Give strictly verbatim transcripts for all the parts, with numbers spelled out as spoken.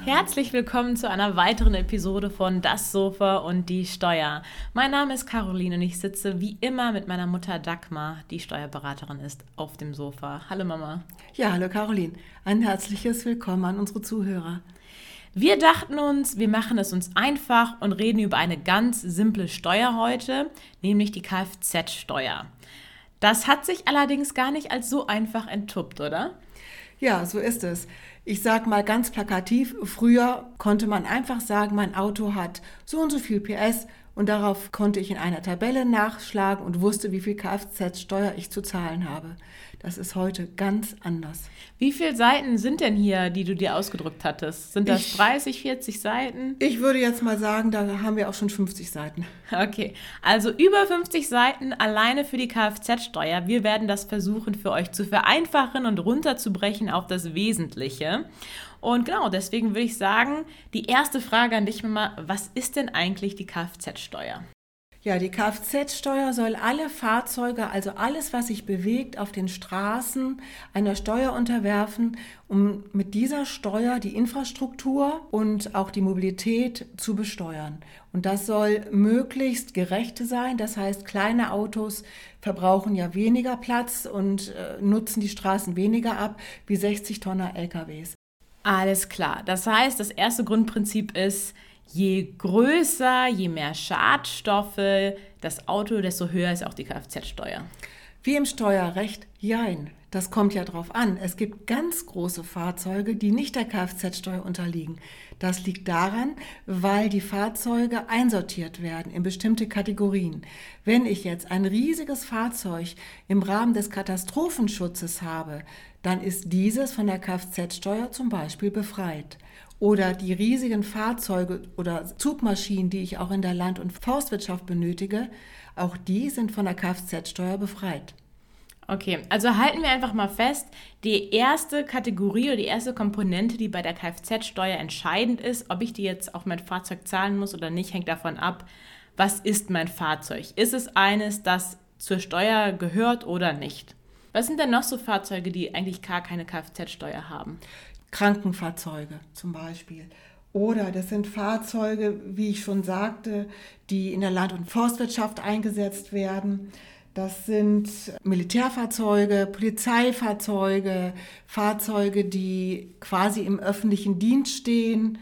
Herzlich willkommen zu einer weiteren Episode von Das Sofa und die Steuer. Mein Name ist Caroline und ich sitze wie immer mit meiner Mutter Dagmar, die Steuerberaterin ist, auf dem Sofa. Hallo Mama. Ja, hallo Caroline. Ein herzliches Willkommen an unsere Zuhörer. Wir dachten uns, wir machen es uns einfach und reden über eine ganz simple Steuer heute, nämlich die Kfz-Steuer. Das hat sich allerdings gar nicht als so einfach entpuppt, oder? Ja, so ist es. Ich sage mal ganz plakativ, früher konnte man einfach sagen, mein Auto hat so und so viel P S und darauf konnte ich in einer Tabelle nachschlagen und wusste, wie viel Kfz-Steuer ich zu zahlen habe. Das ist heute ganz anders. Wie viele Seiten sind denn hier, die du dir ausgedruckt hattest? Sind das Ich- dreißig, vierzig Seiten? Ich würde jetzt mal sagen, da haben wir auch schon fünfzig Seiten. Okay, also über fünfzig Seiten alleine für die Kfz-Steuer. Wir werden das versuchen für euch zu vereinfachen und runterzubrechen auf das Wesentliche. Und genau, deswegen würde ich sagen, die erste Frage an dich, Mama, was ist denn eigentlich die Kfz-Steuer? Ja, die Kfz-Steuer soll alle Fahrzeuge, also alles, was sich bewegt, auf den Straßen einer Steuer unterwerfen, um mit dieser Steuer die Infrastruktur und auch die Mobilität zu besteuern. Und das soll möglichst gerecht sein. Das heißt, kleine Autos verbrauchen ja weniger Platz und äh, nutzen die Straßen weniger ab wie sechzig Tonner L K Ws. Alles klar, das heißt, das erste Grundprinzip ist, je größer, je mehr Schadstoffe das Auto, desto höher ist auch die Kfz-Steuer. Wie im Steuerrecht, jein. Das kommt ja drauf an. Es gibt ganz große Fahrzeuge, die nicht der Kfz-Steuer unterliegen. Das liegt daran, weil die Fahrzeuge einsortiert werden in bestimmte Kategorien. Wenn ich jetzt ein riesiges Fahrzeug im Rahmen des Katastrophenschutzes habe, dann ist dieses von der Kfz-Steuer zum Beispiel befreit. Oder die riesigen Fahrzeuge oder Zugmaschinen, die ich auch in der Land- und Forstwirtschaft benötige, auch die sind von der Kfz-Steuer befreit. Okay, also halten wir einfach mal fest, die erste Kategorie oder die erste Komponente, die bei der Kfz-Steuer entscheidend ist, ob ich die jetzt auf mein Fahrzeug zahlen muss oder nicht, hängt davon ab, was ist mein Fahrzeug? Ist es eines, das zur Steuer gehört oder nicht? Was sind denn noch so Fahrzeuge, die eigentlich gar keine Kfz-Steuer haben? Krankenfahrzeuge zum Beispiel. Oder das sind Fahrzeuge, wie ich schon sagte, die in der Land- und Forstwirtschaft eingesetzt werden. Das sind Militärfahrzeuge, Polizeifahrzeuge, Fahrzeuge, die quasi im öffentlichen Dienst stehen.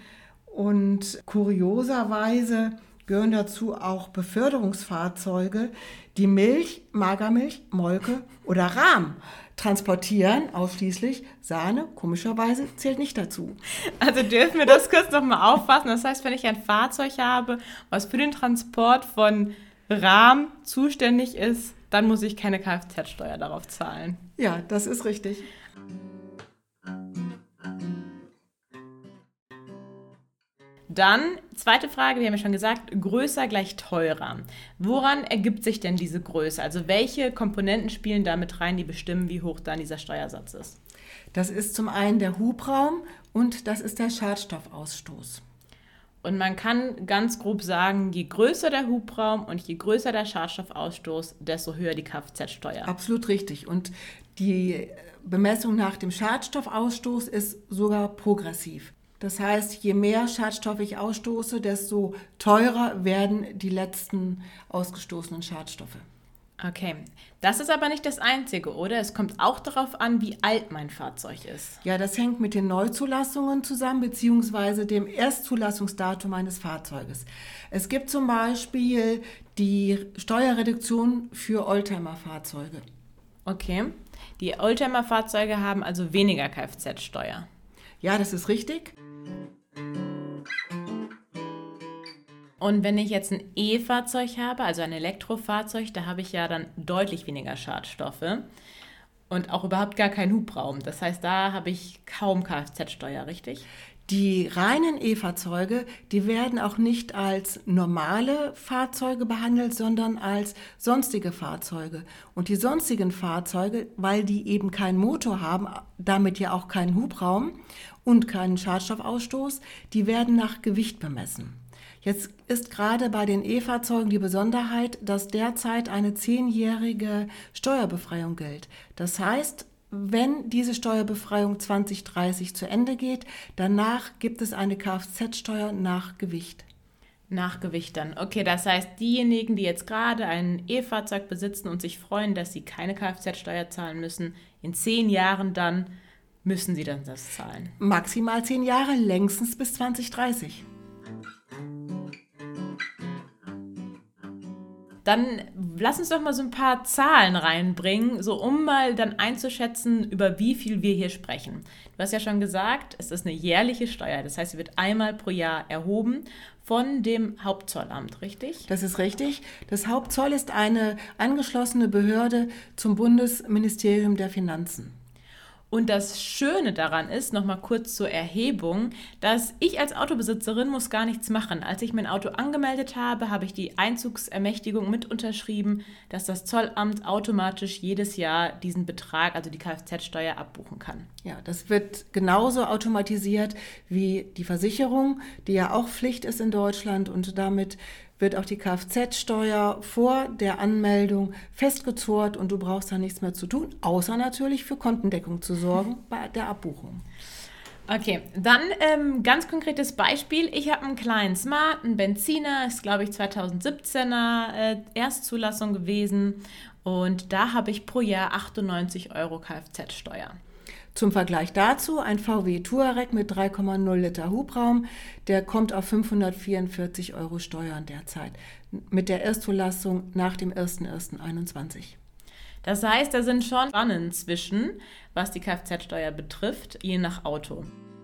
Und kurioserweise gehören dazu auch Beförderungsfahrzeuge, die Milch, Magermilch, Molke oder Rahm transportieren, ausschließlich. Sahne, komischerweise, zählt nicht dazu. Also dürfen wir das kurz nochmal auffassen. Das heißt, wenn ich ein Fahrzeug habe, was für den Transport von Rahm zuständig ist, dann muss ich keine Kfz-Steuer darauf zahlen. Ja, das ist richtig. Dann, zweite Frage, wir haben ja schon gesagt, größer gleich teurer. Woran ergibt sich denn diese Größe? Also welche Komponenten spielen da mit rein, die bestimmen, wie hoch dann dieser Steuersatz ist? Das ist zum einen der Hubraum und das ist der Schadstoffausstoß. Und man kann ganz grob sagen, je größer der Hubraum und je größer der Schadstoffausstoß, desto höher die Kfz-Steuer. Absolut richtig. Und die Bemessung nach dem Schadstoffausstoß ist sogar progressiv. Das heißt, je mehr Schadstoffe ich ausstoße, desto teurer werden die letzten ausgestoßenen Schadstoffe. Okay, das ist aber nicht das Einzige, oder? Es kommt auch darauf an, wie alt mein Fahrzeug ist. Ja, das hängt mit den Neuzulassungen zusammen, beziehungsweise dem Erstzulassungsdatum eines Fahrzeuges. Es gibt zum Beispiel die Steuerreduktion für Oldtimer-Fahrzeuge. Okay, die Oldtimer-Fahrzeuge haben also weniger Kfz-Steuer. Ja, das ist richtig. Und wenn ich jetzt ein E-Fahrzeug habe, also ein Elektrofahrzeug, da habe ich ja dann deutlich weniger Schadstoffe und auch überhaupt gar keinen Hubraum. Das heißt, da habe ich kaum Kfz-Steuer, richtig? Die reinen E-Fahrzeuge, die werden auch nicht als normale Fahrzeuge behandelt, sondern als sonstige Fahrzeuge. Und die sonstigen Fahrzeuge, weil die eben keinen Motor haben, damit ja auch keinen Hubraum und keinen Schadstoffausstoß, die werden nach Gewicht bemessen. Jetzt ist gerade bei den E-Fahrzeugen die Besonderheit, dass derzeit eine zehnjährige Steuerbefreiung gilt. Das heißt, wenn diese Steuerbefreiung zwanzig dreißig zu Ende geht. Danach gibt es eine Kfz-Steuer nach Gewicht. Nach Gewicht dann. Okay, das heißt, diejenigen, die jetzt gerade ein E-Fahrzeug besitzen und sich freuen, dass sie keine Kfz-Steuer zahlen müssen, in zehn Jahren dann müssen sie dann das zahlen. Maximal zehn Jahre, längstens bis zwanzig dreißig. Dann lass uns doch mal so ein paar Zahlen reinbringen, so um mal dann einzuschätzen, über wie viel wir hier sprechen. Du hast ja schon gesagt, es ist eine jährliche Steuer. Das heißt, sie wird einmal pro Jahr erhoben von dem Hauptzollamt, richtig? Das ist richtig. Das Hauptzoll ist eine angeschlossene Behörde zum Bundesministerium der Finanzen. Und das Schöne daran ist, nochmal kurz zur Erhebung, dass ich als Autobesitzerin muss gar nichts machen. Als ich mein Auto angemeldet habe, habe ich die Einzugsermächtigung mit unterschrieben, dass das Zollamt automatisch jedes Jahr diesen Betrag, also die Kfz-Steuer, abbuchen kann. Ja, das wird genauso automatisiert wie die Versicherung, die ja auch Pflicht ist in Deutschland, und damit wird auch die Kfz-Steuer vor der Anmeldung festgezurrt und du brauchst da nichts mehr zu tun, außer natürlich für Kontendeckung zu sorgen bei der Abbuchung. Okay, dann ähm, ganz konkretes Beispiel. Ich habe einen kleinen Smart, einen Benziner, ist glaube ich zweitausendsiebzehner äh, Erstzulassung gewesen, und da habe ich pro Jahr achtundneunzig Euro Kfz-Steuer. Zum Vergleich dazu ein V W Touareg mit drei Komma null Liter Hubraum, der kommt auf fünfhundertvierundvierzig Euro Steuern derzeit mit der Erstzulassung nach dem erster erster einundzwanzig. Das heißt, da sind schon Spannen zwischen, was die Kfz-Steuer betrifft, je nach Auto.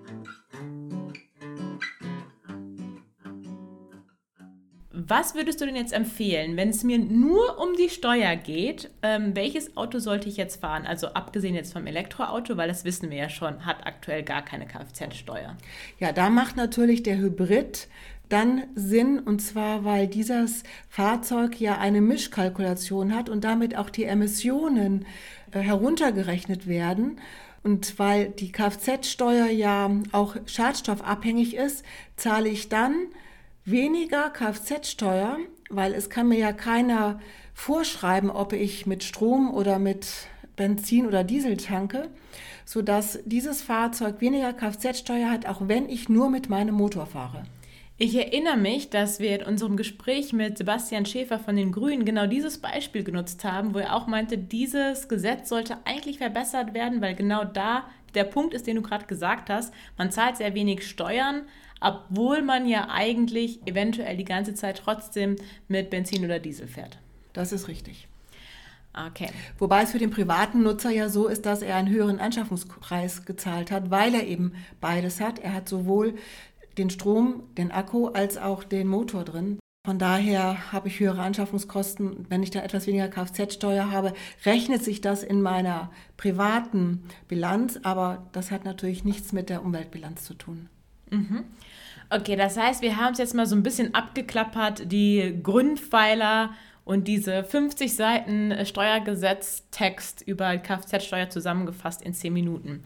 Was würdest du denn jetzt empfehlen, wenn es mir nur um die Steuer geht? Ähm, welches Auto sollte ich jetzt fahren? Also abgesehen jetzt vom Elektroauto, weil das wissen wir ja schon, hat aktuell gar keine Kfz-Steuer. Ja, da macht natürlich der Hybrid dann Sinn, und zwar, weil dieses Fahrzeug ja eine Mischkalkulation hat und damit auch die Emissionen äh, heruntergerechnet werden. Und weil die Kfz-Steuer ja auch schadstoffabhängig ist, zahle ich dann weniger Kfz-Steuer, weil es kann mir ja keiner vorschreiben, ob ich mit Strom oder mit Benzin oder Diesel tanke, sodass dieses Fahrzeug weniger Kfz-Steuer hat, auch wenn ich nur mit meinem Motor fahre. Ich erinnere mich, dass wir in unserem Gespräch mit Sebastian Schäfer von den Grünen genau dieses Beispiel genutzt haben, wo er auch meinte, dieses Gesetz sollte eigentlich verbessert werden, weil genau da der Punkt ist, den du gerade gesagt hast. Man zahlt sehr wenig Steuern, obwohl man ja eigentlich eventuell die ganze Zeit trotzdem mit Benzin oder Diesel fährt. Das ist richtig. Okay. Wobei es für den privaten Nutzer ja so ist, dass er einen höheren Anschaffungspreis gezahlt hat, weil er eben beides hat. Er hat sowohl den Strom, den Akku als auch den Motor drin. Von daher habe ich höhere Anschaffungskosten. Wenn ich da etwas weniger Kfz-Steuer habe, rechnet sich das in meiner privaten Bilanz, aber das hat natürlich nichts mit der Umweltbilanz zu tun. Mhm. Okay, das heißt, wir haben es jetzt mal so ein bisschen abgeklappert, die Grundpfeiler und diese fünfzig Seiten Steuergesetztext über Kfz-Steuer zusammengefasst in zehn Minuten.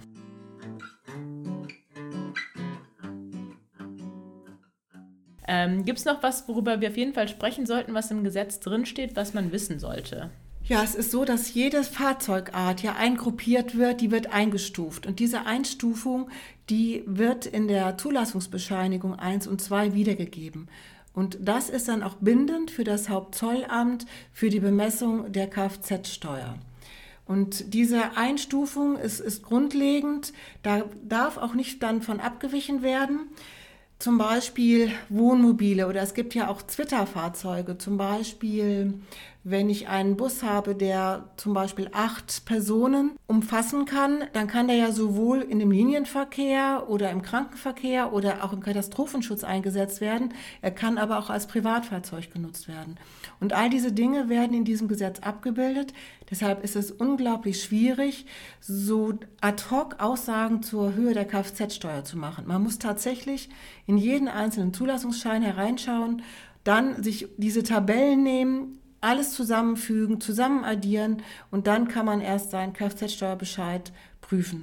Ähm, gibt es noch was, worüber wir auf jeden Fall sprechen sollten, was im Gesetz drinsteht, was man wissen sollte? Ja, es ist so, dass jede Fahrzeugart ja eingruppiert wird, die wird eingestuft. Und diese Einstufung, die wird in der Zulassungsbescheinigung eins und zwei wiedergegeben. Und das ist dann auch bindend für das Hauptzollamt für die Bemessung der Kfz-Steuer. Und diese Einstufung ist, ist grundlegend, da darf auch nicht dann von abgewichen werden. Zum Beispiel Wohnmobile, oder es gibt ja auch Zwitterfahrzeuge, zum Beispiel wenn ich einen Bus habe, der zum Beispiel acht Personen umfassen kann, dann kann der ja sowohl in dem Linienverkehr oder im Krankenverkehr oder auch im Katastrophenschutz eingesetzt werden. Er kann aber auch als Privatfahrzeug genutzt werden. Und all diese Dinge werden in diesem Gesetz abgebildet. Deshalb ist es unglaublich schwierig, so ad hoc Aussagen zur Höhe der Kfz-Steuer zu machen. Man muss tatsächlich in jeden einzelnen Zulassungsschein hereinschauen, dann sich diese Tabellen nehmen, alles zusammenfügen, zusammen addieren, und dann kann man erst seinen Kfz-Steuerbescheid prüfen.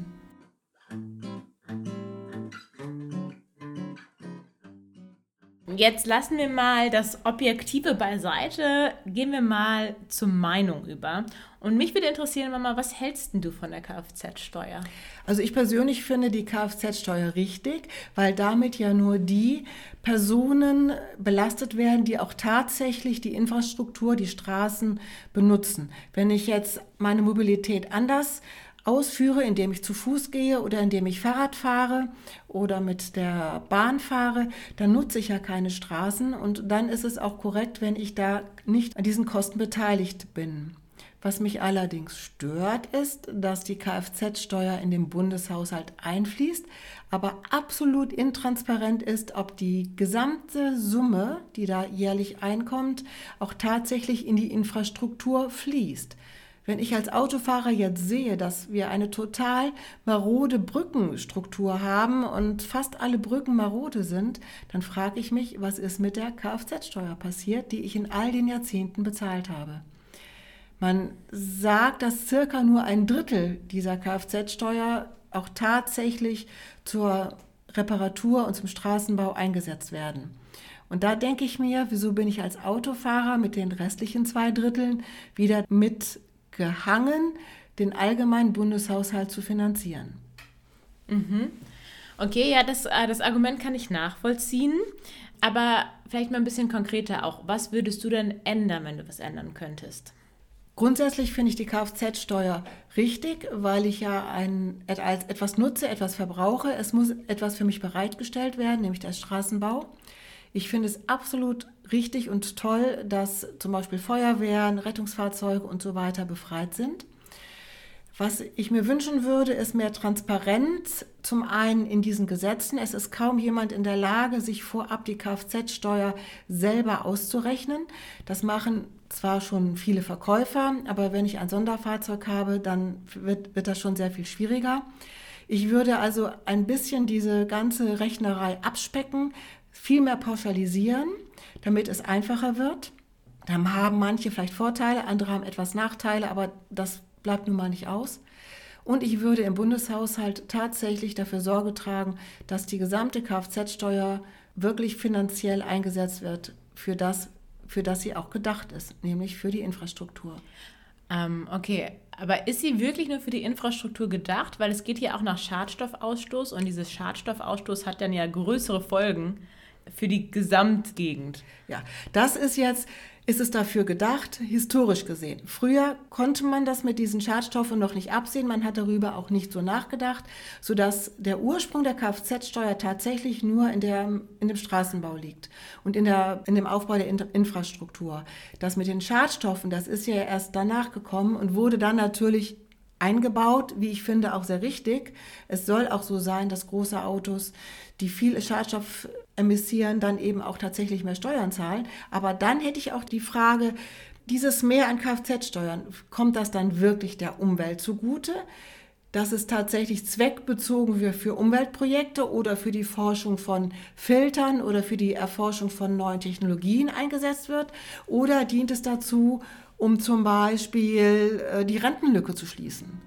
jetzt lassen wir mal das Objektive beiseite, gehen wir mal zur Meinung über. Und mich würde interessieren, Mama, was hältst denn du von der Kfz-Steuer? Also ich persönlich finde die Kfz-Steuer richtig, weil damit ja nur die Personen belastet werden, die auch tatsächlich die Infrastruktur, die Straßen benutzen. Wenn ich jetzt meine Mobilität anders ausführe, indem ich zu Fuß gehe oder indem ich Fahrrad fahre oder mit der Bahn fahre, dann nutze ich ja keine Straßen und dann ist es auch korrekt, wenn ich da nicht an diesen Kosten beteiligt bin. Was mich allerdings stört, ist, dass die Kfz-Steuer in den Bundeshaushalt einfließt, aber absolut intransparent ist, ob die gesamte Summe, die da jährlich einkommt, auch tatsächlich in die Infrastruktur fließt. Wenn ich als Autofahrer jetzt sehe, dass wir eine total marode Brückenstruktur haben und fast alle Brücken marode sind, dann frage ich mich, was ist mit der Kfz-Steuer passiert, die ich in all den Jahrzehnten bezahlt habe. Man sagt, dass circa nur ein Drittel dieser Kfz-Steuer auch tatsächlich zur Reparatur und zum Straßenbau eingesetzt werden. Und da denke ich mir, wieso bin ich als Autofahrer mit den restlichen zwei Dritteln wieder mitgehangen, den allgemeinen Bundeshaushalt zu finanzieren? Mhm. Okay, ja, das, das Argument kann ich nachvollziehen, aber vielleicht mal ein bisschen konkreter auch. Was würdest du denn ändern, wenn du was ändern könntest? Grundsätzlich finde ich die Kfz-Steuer richtig, weil ich ja ein, als etwas nutze, etwas verbrauche. Es muss etwas für mich bereitgestellt werden, nämlich der Straßenbau. Ich finde es absolut richtig und toll, dass zum Beispiel Feuerwehren, Rettungsfahrzeuge und so weiter befreit sind. Was ich mir wünschen würde, ist mehr Transparenz zum einen in diesen Gesetzen. Es ist kaum jemand in der Lage, sich vorab die Kfz-Steuer selber auszurechnen. Das machen zwar schon viele Verkäufer, aber wenn ich ein Sonderfahrzeug habe, dann wird, wird das schon sehr viel schwieriger. Ich würde also ein bisschen diese ganze Rechnerei abspecken, viel mehr pauschalisieren, damit es einfacher wird. Dann haben manche vielleicht Vorteile, andere haben etwas Nachteile, aber das bleibt nun mal nicht aus. Und ich würde im Bundeshaushalt tatsächlich dafür Sorge tragen, dass die gesamte Kfz-Steuer wirklich finanziell eingesetzt wird für das, für das sie auch gedacht ist, nämlich für die Infrastruktur. Ähm, okay, aber ist sie wirklich nur für die Infrastruktur gedacht? Weil es geht hier auch nach Schadstoffausstoß und dieses Schadstoffausstoß hat dann ja größere Folgen für die Gesamtgegend. Ja, das ist jetzt, ist es dafür gedacht, historisch gesehen. Früher konnte man das mit diesen Schadstoffen noch nicht absehen, man hat darüber auch nicht so nachgedacht, sodass der Ursprung der Kfz-Steuer tatsächlich nur in, der, in dem Straßenbau liegt und in, der, in dem Aufbau der Infrastruktur. Das mit den Schadstoffen, das ist ja erst danach gekommen und wurde dann natürlich eingebaut, wie ich finde, auch sehr richtig. Es soll auch so sein, dass große Autos, die viel Schadstoff emissieren, dann eben auch tatsächlich mehr Steuern zahlen. Aber dann hätte ich auch die Frage, dieses Mehr an Kfz-Steuern, kommt das dann wirklich der Umwelt zugute? Dass es tatsächlich zweckbezogen wird für Umweltprojekte oder für die Forschung von Filtern oder für die Erforschung von neuen Technologien eingesetzt wird? Oder dient es dazu, um zum Beispiel äh, die Rentenlücke zu schließen?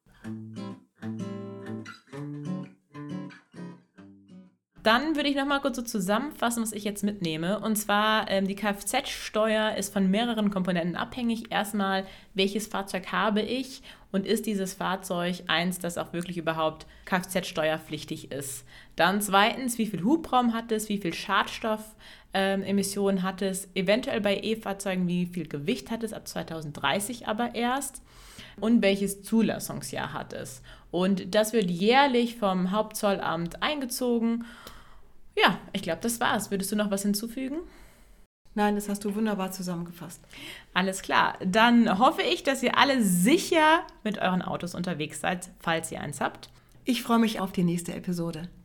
Dann würde ich noch mal kurz so zusammenfassen, was ich jetzt mitnehme. Und zwar, ähm, die Kfz-Steuer ist von mehreren Komponenten abhängig. Erstmal, welches Fahrzeug habe ich und ist dieses Fahrzeug eins, das auch wirklich überhaupt Kfz-steuerpflichtig ist. Dann zweitens, wie viel Hubraum hat es, wie viel Schadstoffemissionen ähm, hat es, eventuell bei E-Fahrzeugen, wie viel Gewicht hat es, ab zweitausenddreißig aber erst. Und welches Zulassungsjahr hat es. Und das wird jährlich vom Hauptzollamt eingezogen. Ja, ich glaube, das war's. Würdest du noch was hinzufügen? Nein, das hast du wunderbar zusammengefasst. Alles klar. Dann hoffe ich, dass ihr alle sicher mit euren Autos unterwegs seid, falls ihr eins habt. Ich freue mich auf die nächste Episode.